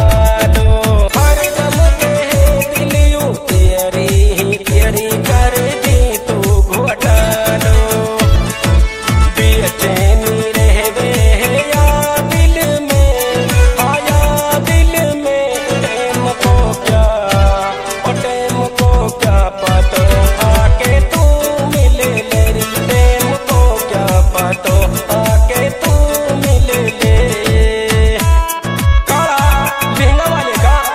दो। हरदम कहे दिल यूं तेरी कर दी तू घोटा दो। बेचैनी रहवे या दिल में, आया दिल में, टेम को क्या पतो, आके तू मिले ले, टेम को क्या पतो, आके तू मिले ले। काला लहंगा वाले का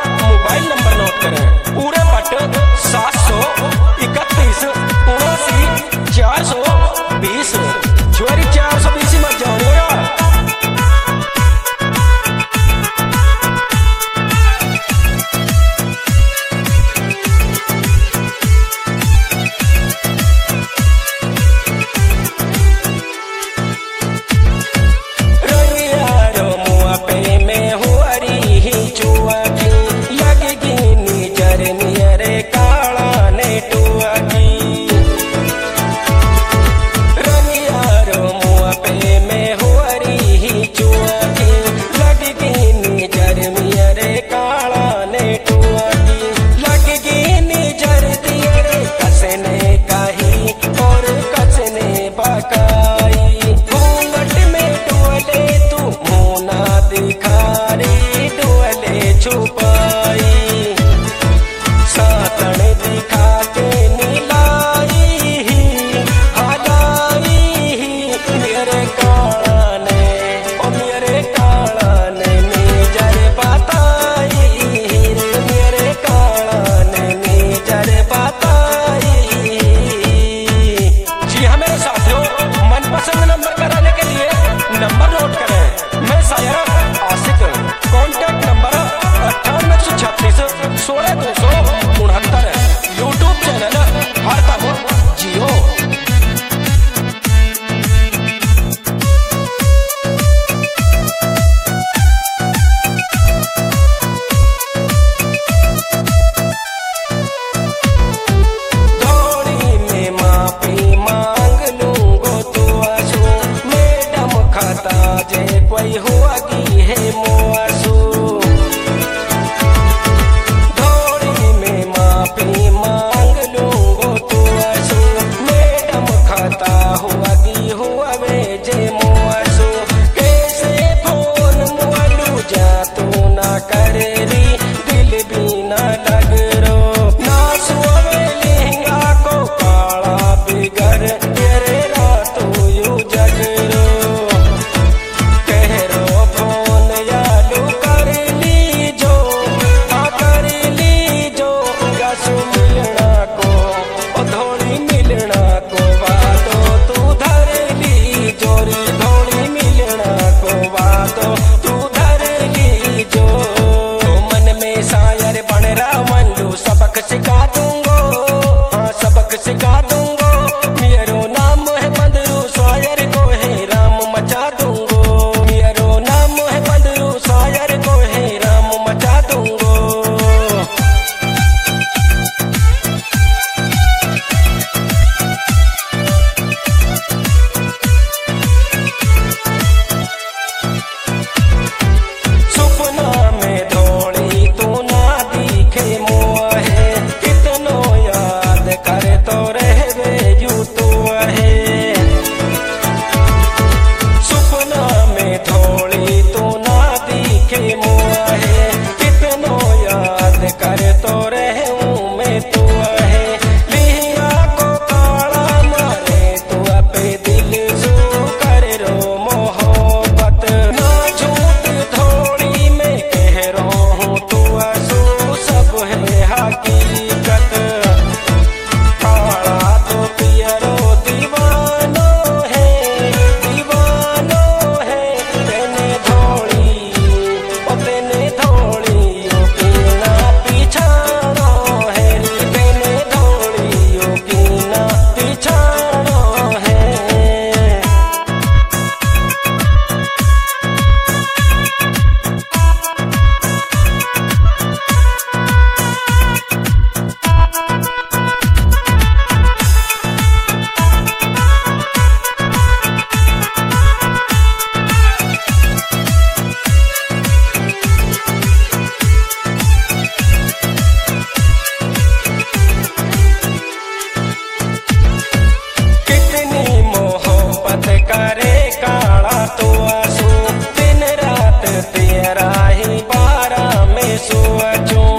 सोचूं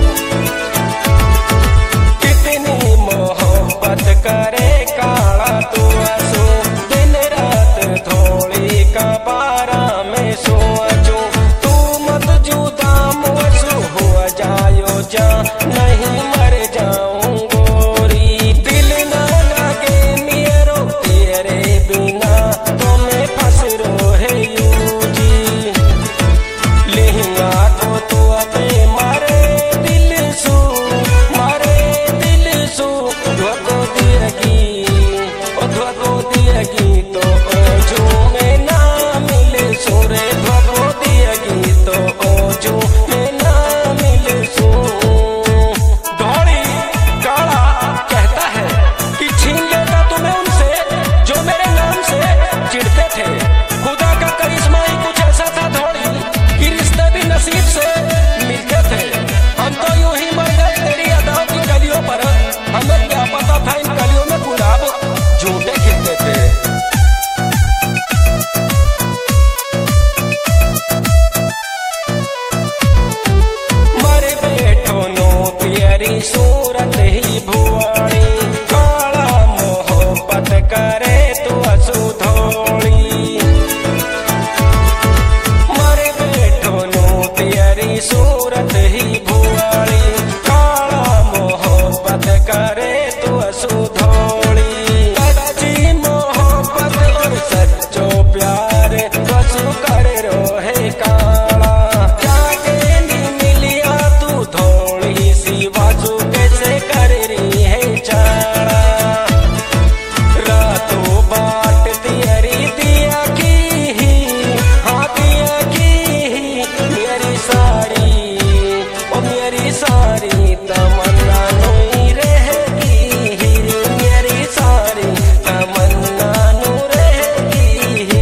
कितनी मोहब्बत करे काला तू आंसू दिन रात थोड़ी का बारा में सोचूं तू मत जुदा मुझसे हो जायो जा नहीं मर जाऊं गोरी दिल ना लगे मेरो तेरे बिना तो मैं फंस रो है यूं जी लिहिया को तू अबे मारे दिल सू धोको दिएगी तो ओजू में ना मिले सोरे धोको दिएगी तो ओजू में ना मिले सो दौड़ी काला कहता है कि छीन लेता तुम्हें उनसे जो मेरे नाम से चिढ़ते थे खुदा का करिश्मा ही कुछ ऐसा था धौड़ी कि रिश्ते भी नसीब से मिलते थे हम तो यूं ही मर गए तेरी अदाओं की कलियों पर हमें क्या पता था इन कलियों में गुलाब झूठे खिलते थे मरे बैठो नो तेरी सूरत ही भुआड़ी काला मोहब्बत करे तू असु धोड़ी मरे बैठो नो तेरी सूरत ही भुआड़ी काला मोहब्बत करे तू असु धोड़ी सच्ची मोहब्बत और सच्चो प्यार बसु कर रो है काला जाके नहीं मिलिया तू थोड़ी सी बाजू कैसे कर रही है चाड़ा रातों बाट तेरी दिया की हाँ दिया की मेरी सारी तमन्ना नहीं रहेगी मेरी सारी तमन्ना नु रहेगी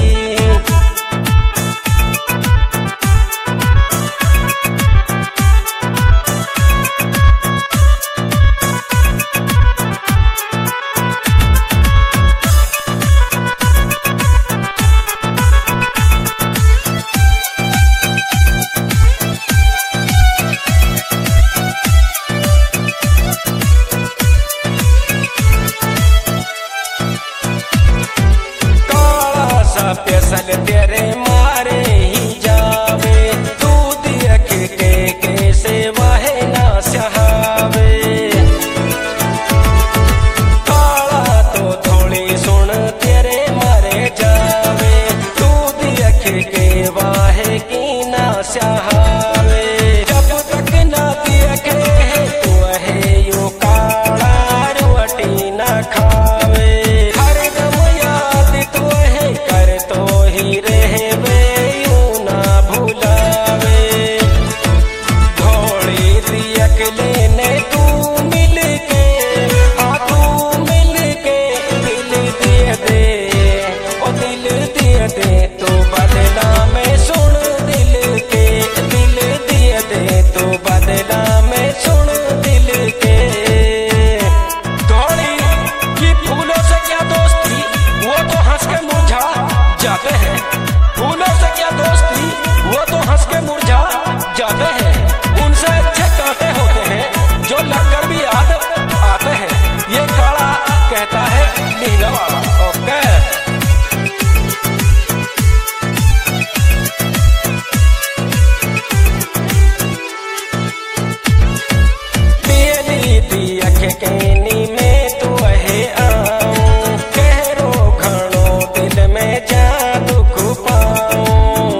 काला सा प्यासल तेरे मारे ही जावे तू दिया के से वाहे ना सहावे काला तो थोड़ी सुन तेरे मारे जावे तू दिया के वाहे की ना सहावे जब तक ना दिया के तू है यू काला रोटी ना खावे हर दम याद तू है कर तो ही रहवे यूं ना भुलावे घोड़ी दियक लेने तू मिल के हाँ तू मिल के दिल दिए दे ओ दिल दिए दे तो बदला में सुन दिल के दिल दिए दे तो बदला में सुन दिल के घोड़ी की फूलों से क्या दोस्ती वो तो हंस के मुरझा जाते हैं फूलों से क्या दोस्ती वो तो हंस के मुरझा जाते हैं उनसे अच्छे कांटे होते हैं जो लगकर भी याद आते हैं ये काला कहता है लीला वाला ओके बेली दिया के कहनी में तू है आऊं कहरो घणो दिल में जा दुख पाऊं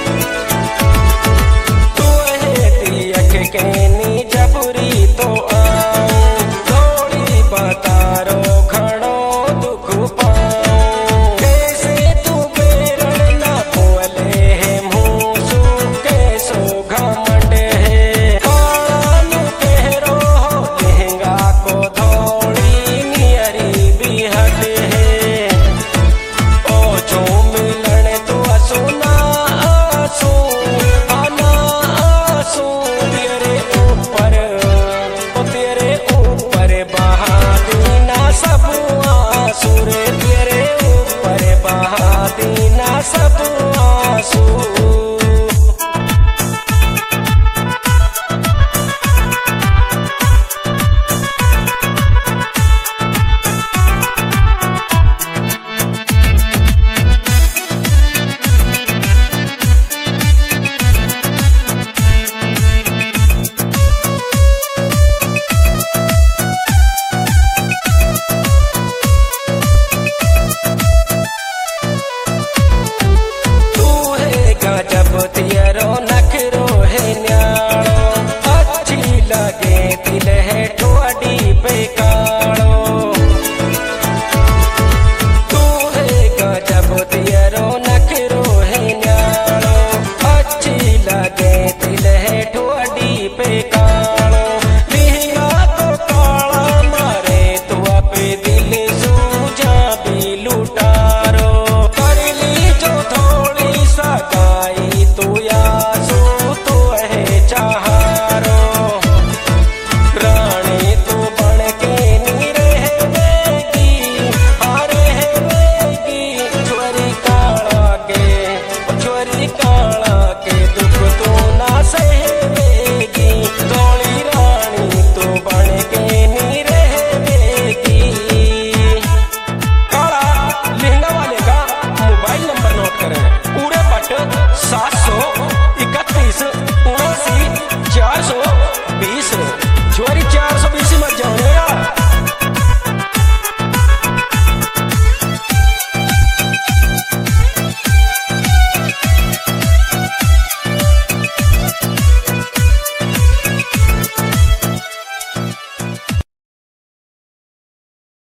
तू है दिया के कहनी जबरी तो आऊं थोड़ी बतारो घणो दुख पाऊं कैसे तू बेरण ना बोले है मूसू कैसो घमंड है काला नु कहरो लहंगा को थोड़ी नियरी भी हट है ओ जो मिलन तो असो ना आसू आना आसू तेरे ऊपर ओ तेरे ऊपर बहा देना सब आंसू रे तेरे ऊपर बहा देना सब आंसू पे का